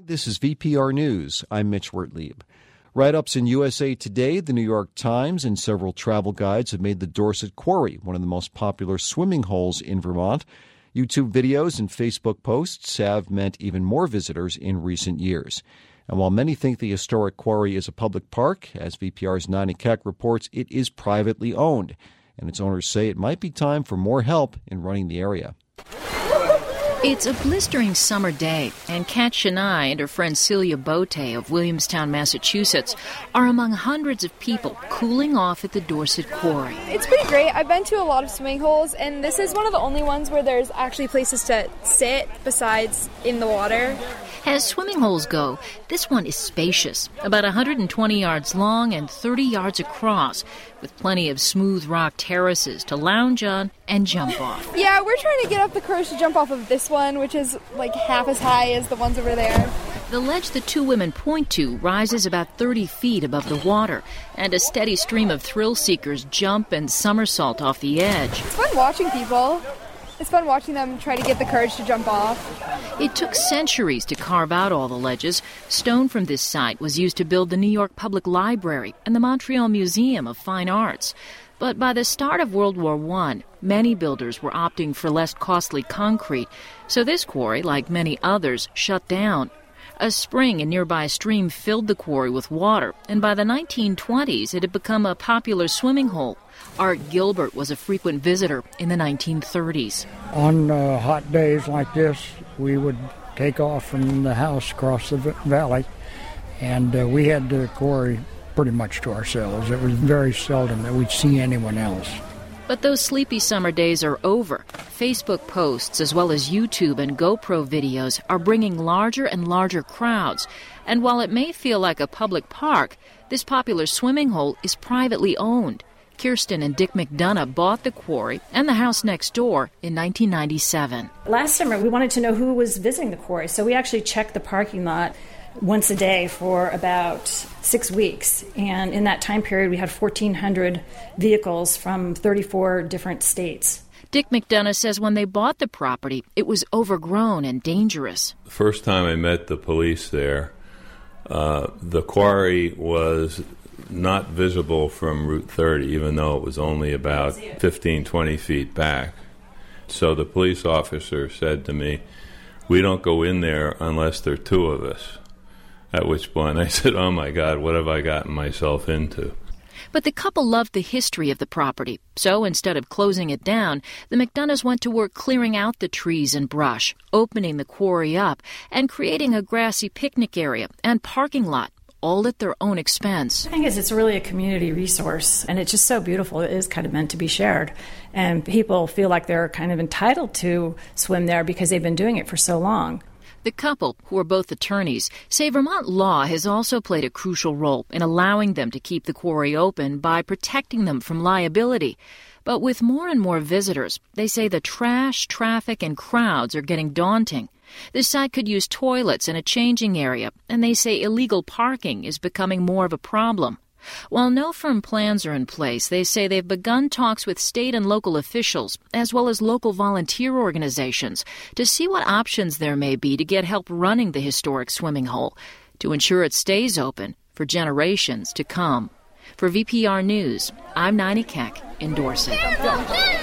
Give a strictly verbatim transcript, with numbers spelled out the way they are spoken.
This is V P R News. I'm Mitch Wertlieb. Write-ups in U S A Today, the New York Times, and several travel guides have made the Dorset Quarry one of the most popular swimming holes in Vermont. YouTube videos and Facebook posts have meant even more visitors in recent years. And while many think the historic quarry is a public park, as V P R's Nani Keck reports, it is privately owned, and its owners say it might be time for more help in running the area. It's a blistering summer day, and Kat Shania and her friend Celia Bote of Williamstown, Massachusetts, are among hundreds of people cooling off at the Dorset Quarry. It's pretty great. I've been to a lot of swimming holes, and this is one of the only ones where there's actually places to sit besides in the water. As swimming holes go, this one is spacious, about one hundred twenty yards long and thirty yards across, with plenty of smooth rock terraces to lounge on and jump off. Yeah, we're trying to get up the courage to jump off of this one, which is like half as high as the ones over there. The ledge the two women point to rises about thirty feet above the water, and a steady stream of thrill seekers jump and somersault off the edge. It's fun watching people. It's fun watching them try to get the courage to jump off. It took centuries to carve out all the ledges. Stone from this site was used to build the New York Public Library and the Montreal Museum of Fine Arts. But by the start of World War One, many builders were opting for less costly concrete, so this quarry, like many others, shut down. A spring and nearby stream filled the quarry with water, and by the nineteen twenties it had become a popular swimming hole. Art Gilbert was a frequent visitor in the nineteen thirties. On uh, hot days like this, we would take off from the house across the valley, and uh, we had the quarry pretty much to ourselves. It was very seldom that we'd see anyone else. But those sleepy summer days are over. Facebook posts as well as YouTube and GoPro videos are bringing larger and larger crowds. And while it may feel like a public park, this popular swimming hole is privately owned. Kirsten and Dick McDonough bought the quarry and the house next door in nineteen ninety-seven. Last summer, we wanted to know who was visiting the quarry, so we actually checked the parking lot once a day for about six weeks. And in that time period, we had fourteen hundred vehicles from thirty-four different states. Dick McDonough says when they bought the property, it was overgrown and dangerous. The first time I met the police there, uh, the quarry was not visible from Route thirty, even though it was only about fifteen, twenty feet back. So the police officer said to me, "We don't go in there unless there are two of us." At which point I said, "Oh my God, what have I gotten myself into?" But the couple loved the history of the property, so instead of closing it down, the McDonoughs went to work clearing out the trees and brush, opening the quarry up, and creating a grassy picnic area and parking lot, all at their own expense. The thing is, it's really a community resource, and it's just so beautiful. It is kind of meant to be shared, and people feel like they're kind of entitled to swim there because they've been doing it for so long. The couple, who are both attorneys, say Vermont law has also played a crucial role in allowing them to keep the quarry open by protecting them from liability. But with more and more visitors, they say the trash, traffic, and crowds are getting daunting. The site could use toilets and a changing area, and they say illegal parking is becoming more of a problem. While no firm plans are in place, they say they've begun talks with state and local officials, as well as local volunteer organizations, to see what options there may be to get help running the historic swimming hole, to ensure it stays open for generations to come. For V P R News, I'm Nani Keck in Dorset.